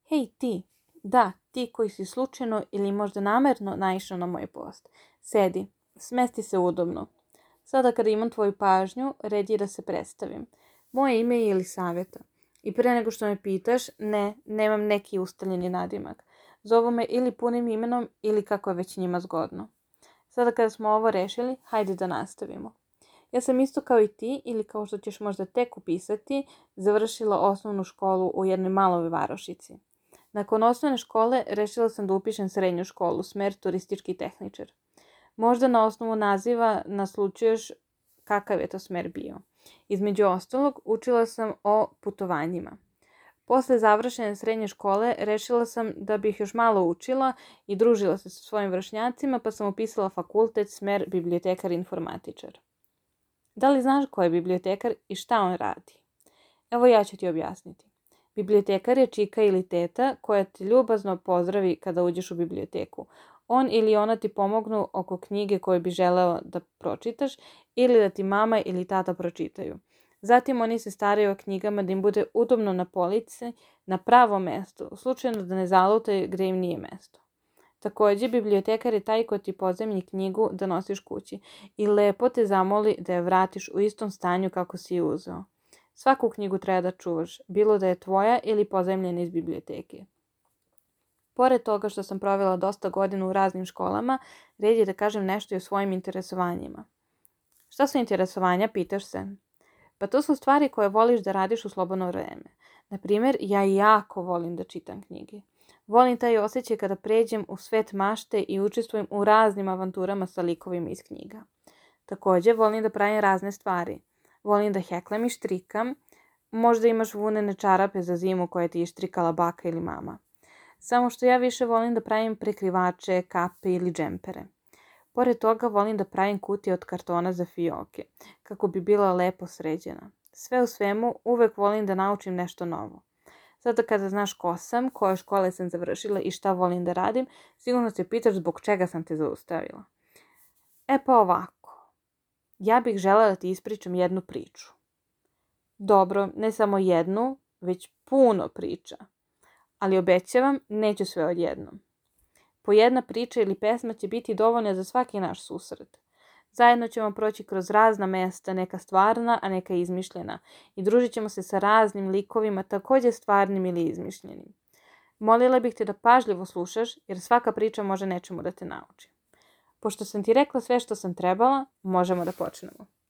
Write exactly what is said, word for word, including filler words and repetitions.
Hej ti, da, ti koji si slučajno ili možda namerno naišao na moj post. Sedi, smesti se udobno. Sada kada imam tvoju pažnju, red je da se predstavim. Moje ime je Elisaveta. I pre nego što me pitaš, ne, nemam neki ustaljeni nadimak. Zovu me ili punim imenom ili kako je već njima zgodno. Sada kada smo ovo rešili, hajde da nastavimo. Ja sam isto kao i ti, ili kao što ćeš možda tek upisati, završila osnovnu školu u jednoj maloj varošici. Nakon osnovne škole rešila sam da upišem srednju školu, smer turistički tehničar. Možda na osnovu naziva naslučuješ kakav je to smer bio. Između ostalog, učila sam o putovanjima. Posle završene srednje škole rešila sam da bih još malo učila i družila se sa svojim vršnjacima, pa sam upisala fakultet smer bibliotekar informatičar. Da li znaš ko je bibliotekar i šta on radi? Evo ja ću ti objasniti. Bibliotekar je čika ili teta koja te ljubazno pozdravi kada uđeš u biblioteku. On ili ona ti pomognu oko knjige koju bi želeo da pročitaš ili da ti mama ili tata pročitaju. Zatim oni se staraju o knjigama da im bude udobno na polici, na pravom mestu, slučajno da ne zalutaju gde im nije mesto. Takođe, bibliotekar je taj ko ti pozajmi knjigu da nosiš kući i lepo te zamoli da je vratiš u istom stanju kako si je uzeo. Svaku knjigu treba da čuvaš, bilo da je tvoja ili pozajmljena iz biblioteke. Pored toga što sam provela dosta godina u raznim školama, red je da kažem nešto i o svojim interesovanjima. Šta su interesovanja, pitaš se? Pa to su stvari koje voliš da radiš u slobodno vreme. Naprimjer, ja jako volim da čitam knjige. Volim taj osjećaj kada pređem u svet mašte i učestvujem u raznim avanturama sa likovima iz knjiga. Takođe, volim da pravim razne stvari. Volim da heklam i štrikam. Možda imaš vunene čarape za zimu koje ti je štrikala baka ili mama. Samo što ja više volim da pravim prekrivače, kape ili džempere. Pored toga volim da pravim kutije od kartona za fioke, kako bi bila lepo sređena. Sve u svemu, uvek volim da naučim nešto novo. Sada kada znaš ko sam, koje škole sam završila i šta volim da radim, sigurno se pitaš zbog čega sam te zaustavila. E pa ovako, ja bih želela da ti ispričam jednu priču. Dobro, ne samo jednu, već puno priča. Ali obećavam, neću sve odjednom. Po jedna priča ili pesma će biti dovoljna za svaki naš susret. Zajedno ćemo proći kroz razna mesta, neka stvarna, a neka izmišljena. I družit ćemo se sa raznim likovima, također stvarnim ili izmišljenim. Molila bih te da pažljivo slušaš, jer svaka priča može nečemu da te nauči. Pošto sam ti rekla sve što sam trebala, možemo da počnemo.